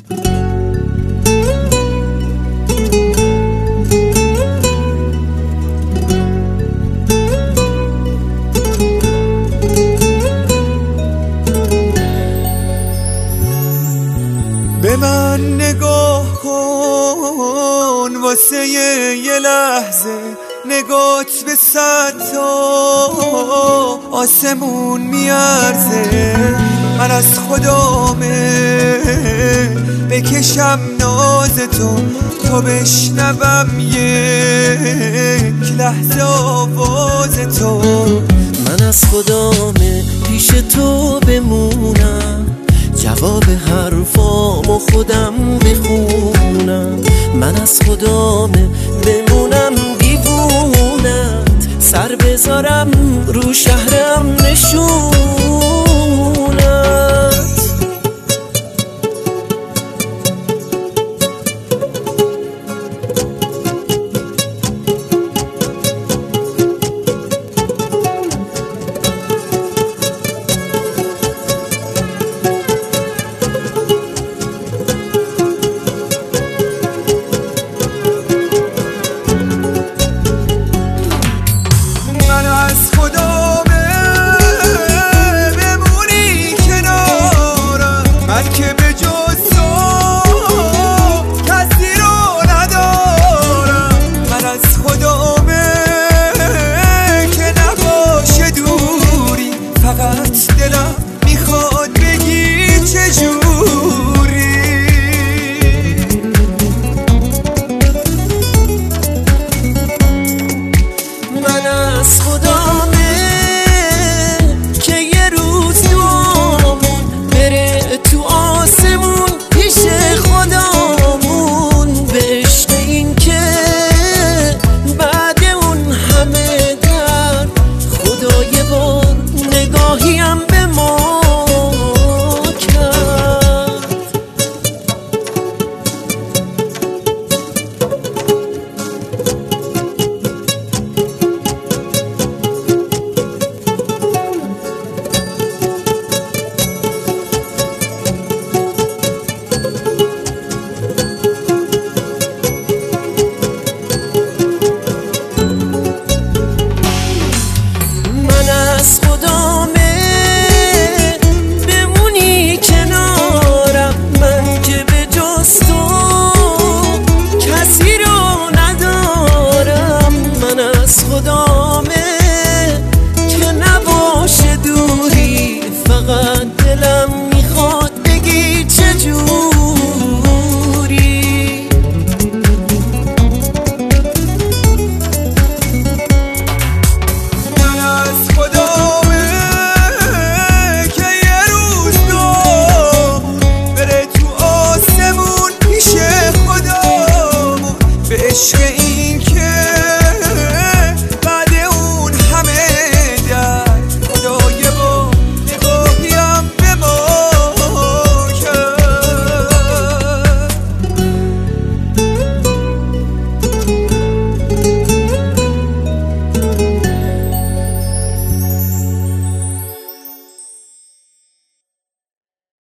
به من نگاه کن واسه یه لحظه، نگات به 100 تا آسمون میارزه. من از خدامه بکشم ناز تو، تا بشنوم یک لحظه آواز تو. من از خدامه پیش تو بمونم، جواب حرفامو خودم بخونم. من از خدامه بمونم دیوونت، سر بذارم رو شهرم نشونت. از خدامه بمونی کنارم، من که